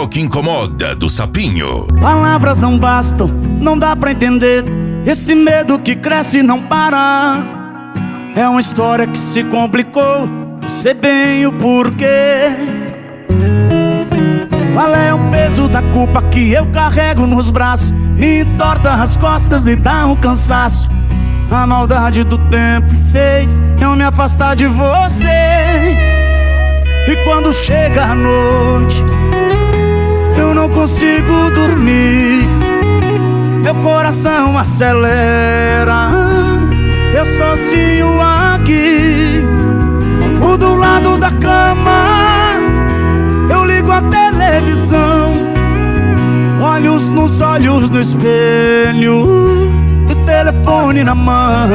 que incomoda do Sapinho. Palavras não bastam, não dá pra entender. Esse medo que cresce e não para. É uma história que se complicou, eu sei bem o porquê. Qual é o peso da culpa que eu carrego nos braços? Me entorta as costas e dá um cansaço. A maldade do tempo fez eu me afastar de você. E quando chega a noite, eu não consigo dormir. Meu coração acelera, eu sozinho aqui. Do lado da cama, eu ligo a televisão. Olhos nos olhos no espelho, o telefone na mão.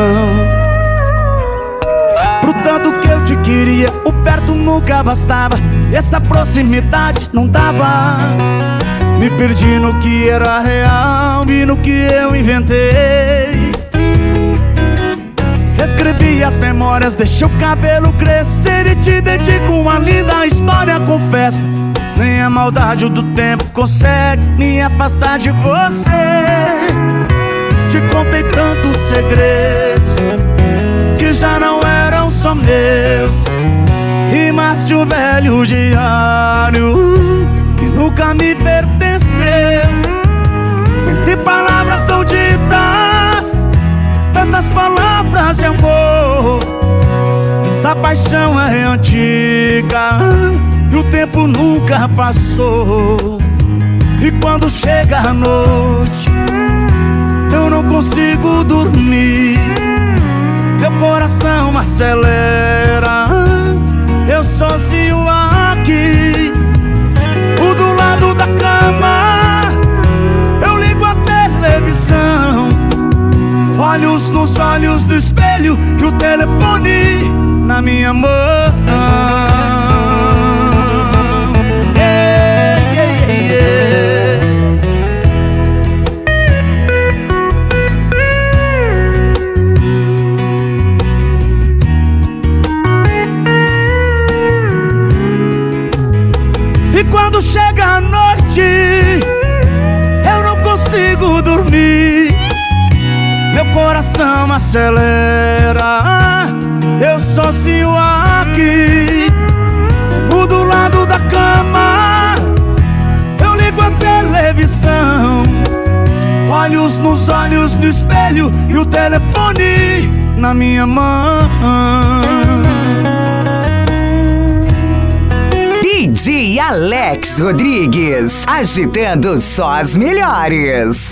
Pro tanto que eu te queria, o perto nunca bastava. Essa proximidade não dava. Me perdi no que era real e no que eu inventei. Escrevi as memórias, deixei o cabelo crescer e te dedico uma linda história, confesso. Nem a maldade do tempo consegue me afastar de você. Te contei tantos segredos que já não eram só meus. Rimas de um velho diário que nunca me pertenceu. E palavras não ditas, tantas palavras de amor. Essa paixão é antiga e o tempo nunca passou. E quando chega a noite, eu não consigo dormir. Meu coração acelera, eu sozinho aqui. Do lado da cama, eu ligo a televisão. Olhos nos olhos do espelho e o telefone na minha mão. E quando chega a noite, eu não consigo dormir. Meu coração acelera, eu sozinho aqui. Do lado da cama, eu ligo a televisão. Olhos nos olhos no espelho e o telefone na minha mão. DJ Alex Rodrigues, agitando só as melhores.